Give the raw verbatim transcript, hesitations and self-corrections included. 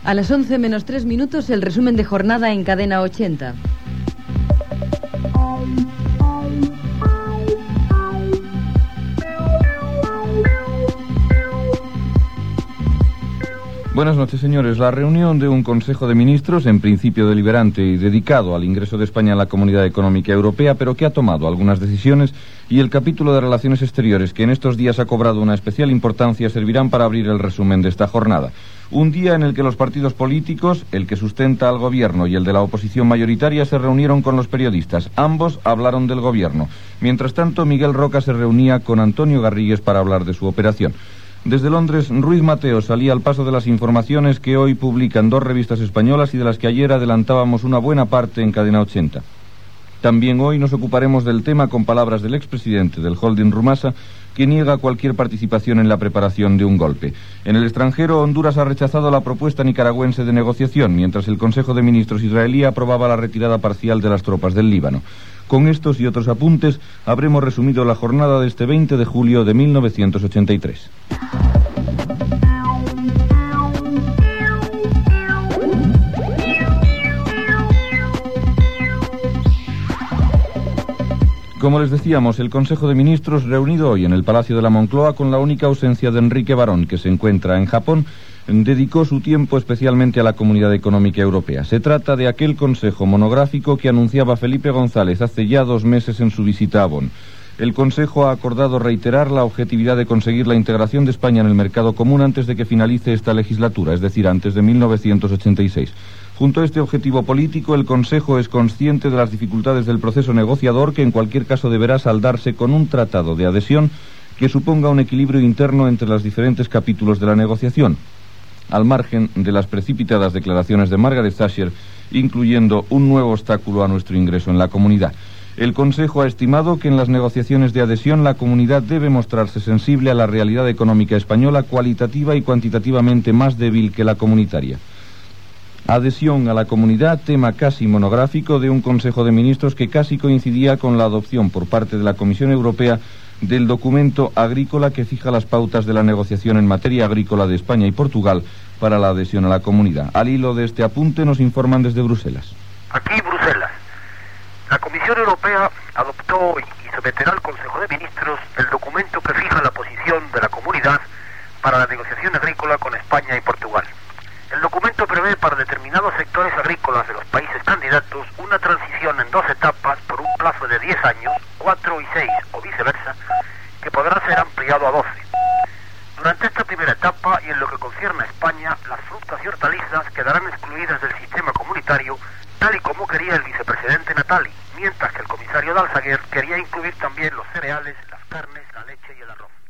A las once menos tres minutos, el resumen de jornada en Cadena ochenta. Buenas noches, señores. La reunión de un Consejo de Ministros, en principio deliberante y dedicado al ingreso de España a la Comunidad Económica Europea, pero que ha tomado algunas decisiones, y el capítulo de Relaciones Exteriores, que en estos días ha cobrado una especial importancia, servirán para abrir el resumen de esta jornada. Un día en el que los partidos políticos, el que sustenta al gobierno y el de la oposición mayoritaria, se reunieron con los periodistas. Ambos hablaron del gobierno. Mientras tanto, Miguel Roca se reunía con Antonio Garrigues para hablar de su operación. Desde Londres, Ruiz Mateo salía al paso de las informaciones que hoy publican dos revistas españolas y de las que ayer adelantábamos una buena parte en Cadena ochenta. También hoy nos ocuparemos del tema con palabras del expresidente del holding Rumasa, que niega cualquier participación en la preparación de un golpe. En el extranjero, Honduras ha rechazado la propuesta nicaragüense de negociación, mientras el Consejo de Ministros israelí aprobaba la retirada parcial de las tropas del Líbano. Con estos y otros apuntes, habremos resumido la jornada de este veinte de julio de mil novecientos ochenta y tres. Como les decíamos, el Consejo de Ministros, reunido hoy en el Palacio de la Moncloa con la única ausencia de Enrique Barón, que se encuentra en Japón, dedicó su tiempo especialmente a la Comunidad Económica Europea. Se trata de aquel consejo monográfico que anunciaba Felipe González hace ya dos meses en su visita a Bonn. El Consejo ha acordado reiterar la objetividad de conseguir la integración de España en el mercado común antes de que finalice esta legislatura, es decir, antes de mil novecientos ochenta y seis. Junto a este objetivo político, el Consejo es consciente de las dificultades del proceso negociador, que en cualquier caso deberá saldarse con un tratado de adhesión que suponga un equilibrio interno entre los diferentes capítulos de la negociación, al margen de las precipitadas declaraciones de Margaret Thatcher, incluyendo un nuevo obstáculo a nuestro ingreso en la comunidad. El Consejo ha estimado que en las negociaciones de adhesión la comunidad debe mostrarse sensible a la realidad económica española, cualitativa y cuantitativamente más débil que la comunitaria. Adhesión a la comunidad, tema casi monográfico de un Consejo de Ministros que casi coincidía con la adopción por parte de la Comisión Europea del documento agrícola que fija las pautas de la negociación en materia agrícola de España y Portugal para la adhesión a la comunidad. Al hilo de este apunte nos informan desde Bruselas. Aquí, Bruselas. La Comisión Europea adoptó y someterá al Consejo de Ministros el documento que fija la posición de la comunidad para la negociación agrícola con España y Portugal. El documento prevé para determinados sectores agrícolas de los países candidatos una transición en dos etapas por un plazo de diez años, cuatro y seis o viceversa, que podrá ser ampliado a doce. Durante esta primera etapa y en lo que concierne a España, las frutas y hortalizas quedarán excluidas del sistema comunitario, tal y como quería el vicepresidente Natali, mientras que el comisario Dalsaguer quería incluir también los cereales, las carnes, la leche y el arroz.